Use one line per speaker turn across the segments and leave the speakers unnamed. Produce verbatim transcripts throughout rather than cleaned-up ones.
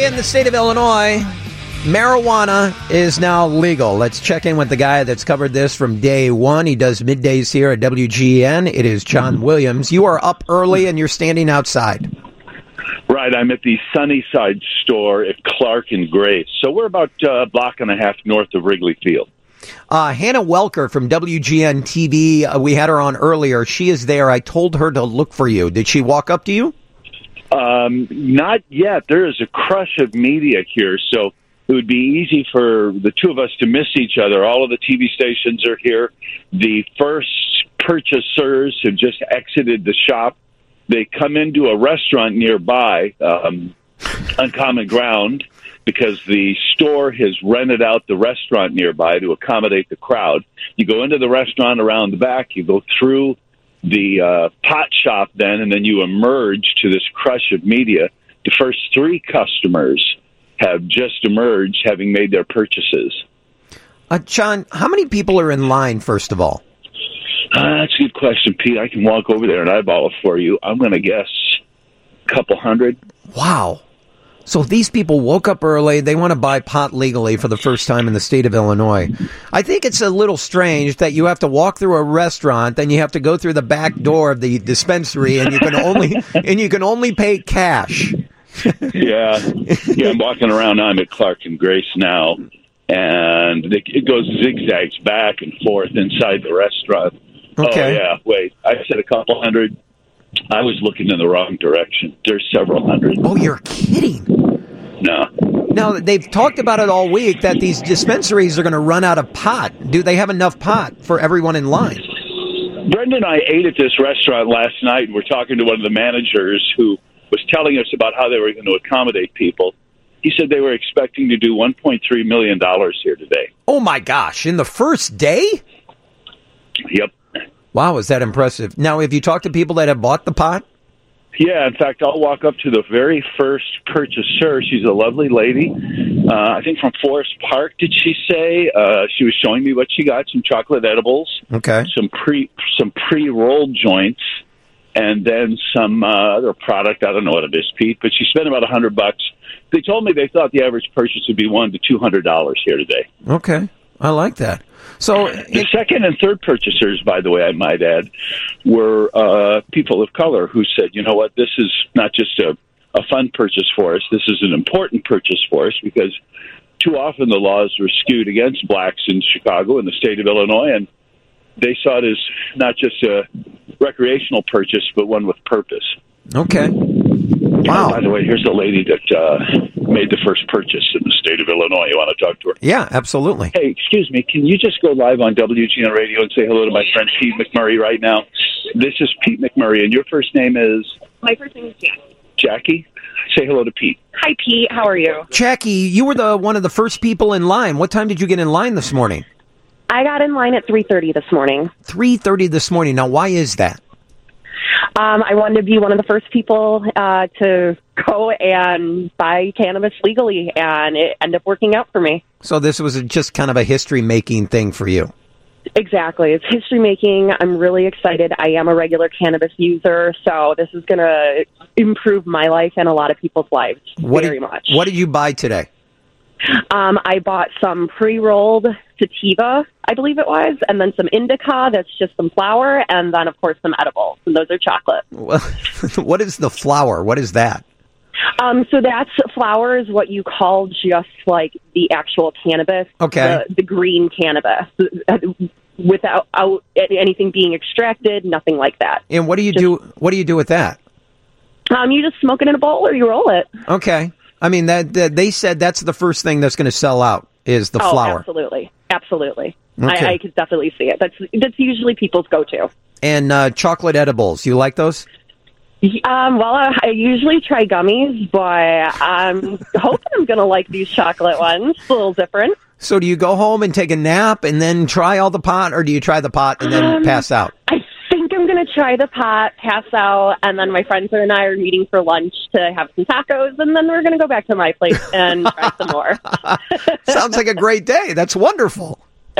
in the state of Illinois, marijuana is now legal. Let's check in with the guy that's covered this from day one. He does middays here at W G N. It is John Williams. You are up early and you're standing outside.
Right, I'm at the Sunnyside store at Clark and Grace. So we're about uh, a block and a half north of Wrigley Field.
Uh, Hannah Welker from W G N T V, uh, we had her on earlier. She is there. I told her to look for you. Did she walk up to you?
Um, not yet. There is a crush of media here, so it would be easy for the two of us to miss each other. All of the T V stations are here. The first purchasers have just exited the shop. They come into a restaurant nearby, um, Uncommon Ground, because the store has rented out the restaurant nearby to accommodate the crowd. You go into the restaurant around the back, you go through the uh, pot shop then, and then you emerge to this crush of media. The first three customers have just emerged, having made their purchases.
Uh, John, how many people are in line, first of all?
Uh, that's a good question, Pete. I can walk over there and eyeball it for you. I'm going to guess a couple hundred.
Wow. So these people woke up early. They want to buy pot legally for the first time in the state of Illinois. I think it's a little strange that you have to walk through a restaurant, then you have to go through the back door of the dispensary, and you can only and you can only pay cash.
yeah, yeah. I'm walking around. I'm at Clark and Grace now, and it goes zigzags back and forth inside the restaurant.
Okay.
Oh yeah. Wait, I said a couple hundred. I was looking in the wrong direction. There's several hundred.
Oh, you're kidding.
No.
Now, they've talked about it all week that these dispensaries are going to run out of pot. Do they have enough pot for everyone in line?
Brenda and I ate at this restaurant last night, and we're talking to one of the managers who was telling us about how they were going to accommodate people. He said they were expecting to do one point three million dollars here today.
Oh, my gosh. In the first day?
Yep.
Wow, is that impressive. Now, have you talked to people that have bought the pot?
Yeah, in fact, I'll walk up to the very first purchaser. She's a lovely lady, uh, I think from Forest Park, did she say? Uh, she was showing me what she got, some chocolate edibles,
okay,
some pre some pre-rolled joints, and then some uh, other product. I don't know what it is, Pete, but she spent about a hundred bucks. They told me they thought the average purchase would be one to two hundred dollars here today.
Okay, I like that. So
the it, second and third purchasers, by the way, I might add, were uh, people of color who said, you know what, this is not just a, a fun purchase for us. This is an important purchase for us because too often the laws were skewed against blacks in Chicago and the state of Illinois, and they saw it as not just a recreational purchase, but one with purpose.
Okay. Wow.
Uh, by the way, here's a lady that uh, made the first purchase in the state of Illinois. You want to talk to her?
Yeah, absolutely.
Hey, excuse me. Can you just go live on W G N Radio and say hello to my friend Pete McMurray right now? This is Pete McMurray, and your first name is?
My first name is Jackie.
Jackie? Say hello to Pete.
Hi, Pete. How are you?
Jackie, you were the one of the first people in line. What time did you get in line this morning?
I got in line at three thirty this morning.
three thirty this morning. Now, why is that?
Um, I wanted to be one of the first people uh, to go and buy cannabis legally, and it ended up working out for me.
So this was just kind of a history-making thing for you?
Exactly. It's history-making. I'm really excited. I am a regular cannabis user, so this is going to improve my life and a lot of people's lives
what
very
did,
much.
What did you buy today?
Um, I bought some pre-rolled sativa, I believe it was, and then some indica, that's just some flour, and then, of course, some edibles, and those are chocolate.
Well, what is the flour? What is that?
Um, so that's flour is what you call just like the actual cannabis,
okay,
the, the green cannabis, without out anything being extracted, nothing like that.
And what do you just, do? What do you do with that?
Um, you just smoke it in a bowl or you roll it.
Okay. I mean, that, that they said that's the first thing that's going to sell out is the
oh,
flour.
Absolutely, absolutely.
Okay.
I, I could definitely see it. That's that's usually people's go-to.
And uh, chocolate edibles, you like those?
Um, well, I, I usually try gummies, but I'm hoping I'm going to like these chocolate ones. It's a little different.
So do you go home and take a nap and then try all the pot, or do you try the pot and then
um,
pass out?
I think I'm going to try the pot, pass out, and then my friends and I are meeting for lunch to have some tacos, and then we're going to go back to my place and try some more.
Sounds like a great day. That's wonderful.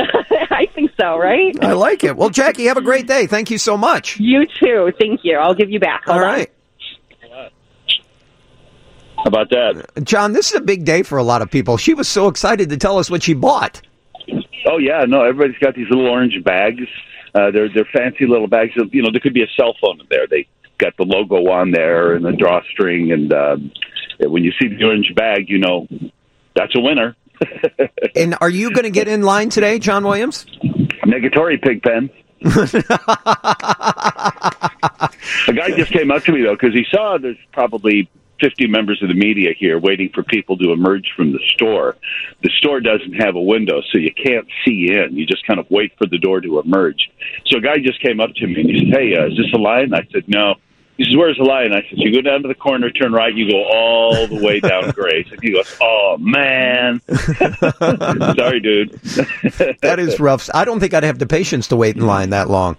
I think so, right?
I like it. Well, Jackie, have a great day. Thank you so much.
You too. Thank you. I'll give you back. Hold
All
on.
right.
How about that?
John, this is a big day for a lot of people. She was so excited to tell us what she bought.
Oh, yeah. No, everybody's got these little orange bags. Uh, they're, they're fancy little bags. You know, there could be a cell phone in there. They got the logo on there and the drawstring. And um, when you see the orange bag, you know, that's a winner.
And are you going to get in line today, John Williams?
Negatory, Pigpen. A guy just came up to me, though, because he saw there's probably fifty members of the media here waiting for people to emerge from the store. The store doesn't have a window, so you can't see in. You just kind of wait for the door to emerge. So a guy just came up to me, and he said, hey, uh, is this a line? I said, no. He says, where's the line? I said, you go down to the corner, turn right, you go all the way down Grace. And he goes, oh, man. Sorry, dude.
That is rough. I don't think I'd have the patience to wait in line that long.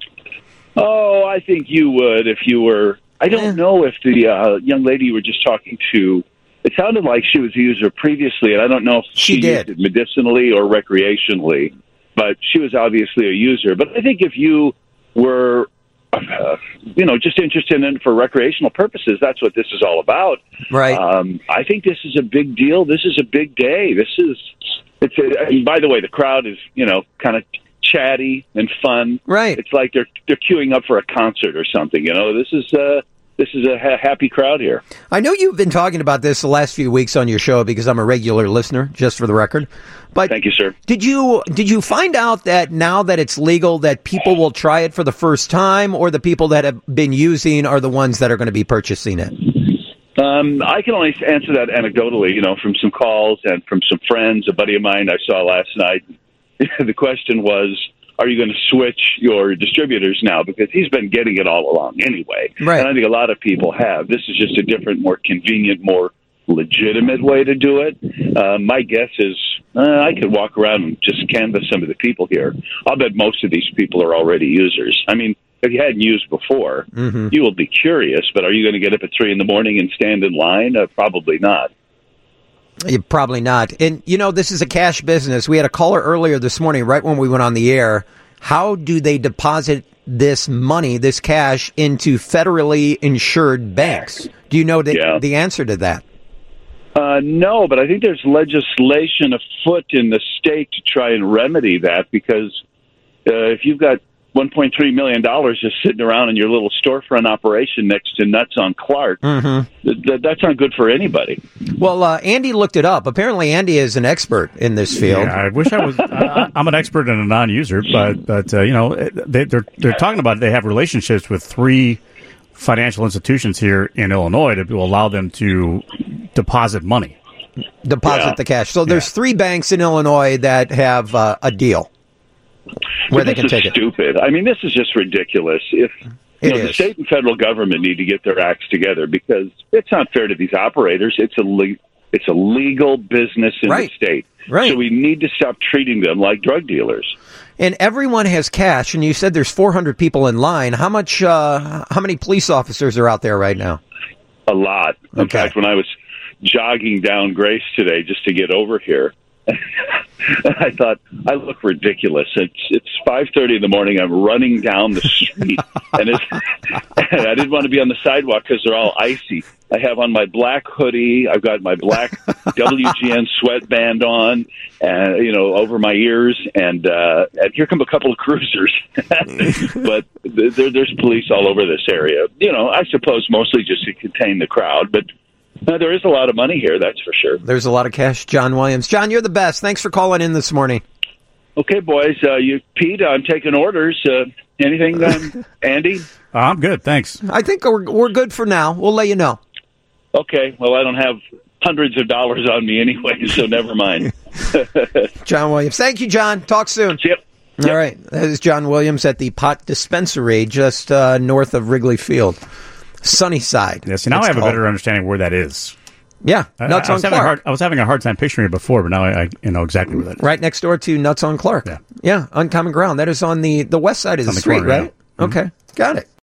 Oh, I think you would if you were. I don't
Yeah.
know if the uh, young lady you were just talking to, it sounded like she was a user previously, and I don't know if
She
she,
did.
used it medicinally or recreationally, but she was obviously a user. But I think if you were, uh, you know, just interested in it for recreational purposes, that's what this is all about.
Right.
Um, I think this is a big deal. This is a big day. This is, it's a, I mean, by the way, the crowd is, you know, kind of chatty and fun.
Right.
It's like they're they're queuing up for a concert or something. You know, this is uh this is a ha- happy crowd here.
I know you've been talking about this the last few weeks on your show because I'm a regular listener, just for the record. But
Thank you, sir.
Did you did you find out that now that it's legal that people will try it for the first time, or the people that have been using are the ones that are going to be purchasing it?
Um, I can only answer that anecdotally, you know, from some calls and from some friends. A buddy of mine I saw last night. The question was, are you going to switch your distributors now? Because he's been getting it all along anyway.
Right.
And I think a lot of people have. This is just a different, more convenient, more legitimate way to do it. Uh, my guess is uh, I could walk around and just canvass some of the people here. I'll bet most of these people are already users. I mean, if you hadn't used before,
Mm-hmm.
you will be curious, but are you going to get up at three in the morning and stand in line? Uh, probably not.
Yeah, probably not. And, you know, this is a cash business. We had a caller earlier this morning, right when we went on the air. How do they deposit this money, this cash, into federally insured banks? Do you know the,
Yeah.
the answer to that?
Uh, no, but I think there's legislation afoot in the state to try and remedy that, because uh, if you've got one point three million dollars just sitting around in your little storefront operation next to Nuts on Clark,
Mm-hmm.
th- th- that's not good for anybody.
Well, uh, Andy looked it up. Apparently, Andy is an expert in this field.
Yeah, I wish I was. I, I'm an expert and a non-user, but but uh, you know, they, they're they're talking about they have relationships with three financial institutions here in Illinois to allow them to deposit money.
Deposit
Yeah.
the cash. So there's
Yeah.
three banks in Illinois that have uh, a deal where
But
they
this
can
is
take it.
stupid. I mean, this is just ridiculous. If you
It
know, the
is.
state and federal government need to get their acts together, because it's not fair to these operators. It's a le- it's a legal business in
Right.
the state.
Right.
So we need to stop treating them like drug dealers.
And everyone has cash. And you said there's four hundred people in line. How much? Uh, how many police officers are out there right now?
A lot. In
Okay.
fact, when I was jogging down Grace today just to get over here, I thought I look ridiculous. It's it's five thirty in the morning. I'm running down the street, and, it's, and I didn't want to be on the sidewalk because they're all icy. I have on my black hoodie. I've got my black W G N sweatband on, and you know, over my ears. And uh, and here come a couple of cruisers. But there, there's police all over this area. You know, I suppose mostly just to contain the crowd, but. Uh, there is a lot of money here, that's for sure.
There's a lot of cash. John Williams. John, you're the best. Thanks for calling in this morning.
Okay, boys. Uh, you, Pete, I'm taking orders. Uh, anything, um, Andy?
Uh, I'm good, thanks.
I think we're, we're good for now. We'll let you know.
Okay. Well, I don't have hundreds of dollars on me anyway, so never mind.
John Williams. Thank you, John. Talk soon.
Yep.
All right. That is John Williams at the Pot Dispensary just uh, north of Wrigley Field. Sunnyside.
Yeah, see, now
it's
I have
called.
a better understanding where that is.
Yeah,
I-
Nuts
I,
on
was having a
Clark.
hard, I was having a hard time picturing it before, but now I, I you know exactly where that is.
Right next door to Nuts on Clark.
Yeah.
Yeah, Uncommon Ground. That is on the, the west side of the,
on the
street,
corner, yeah.
right? Okay, got it.